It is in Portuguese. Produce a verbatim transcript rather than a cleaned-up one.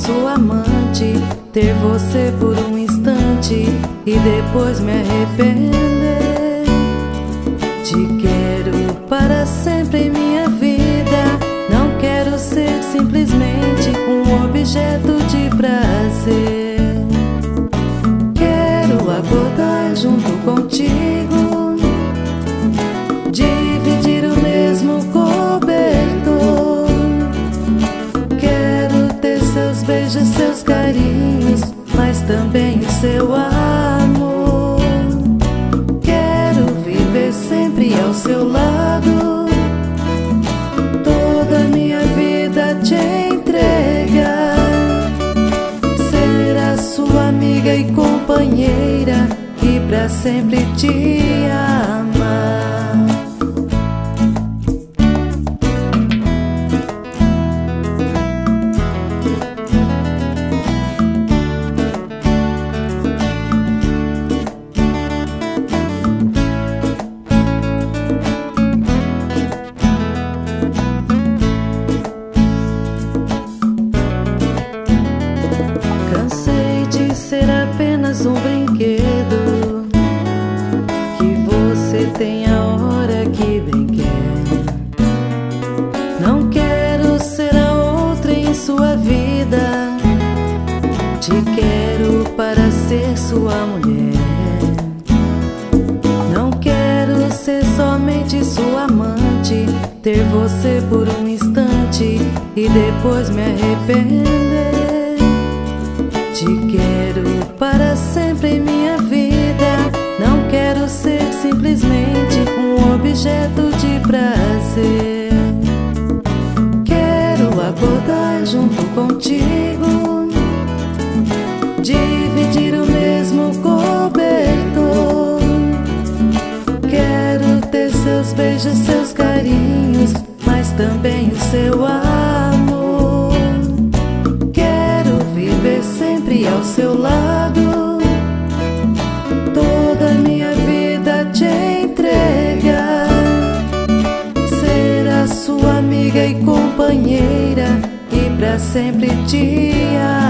sua amante, ter você por um instante e depois me arrepender. Te quero para sempre em minha vida, não quero ser simplesmente um objeto de prazer. Quero acordar junto contigo, dividir o mesmo cobertor. Quero ter seus beijos, seus carinhos, mas também o seu amor. Quero viver sempre ao seu lado, toda a minha vida te entregar, ser a sua amiga e companheira e pra sempre te amar. Ser apenas um brinquedo que você tem a hora que bem quer. Não quero ser a outra em sua vida, te quero para ser sua mulher. Não quero ser somente sua amante, ter você por um instante e depois me arrepender. Te quero para sempre em minha vida, não quero ser simplesmente um objeto de prazer. Quero acordar junto contigo, dividir o mesmo cobertor. Quero ter seus beijos, seus carinhos, mas também o seu amor. Sempre ao seu lado, toda a minha vida te entregar, ser a sua amiga e companheira e pra sempre te amar.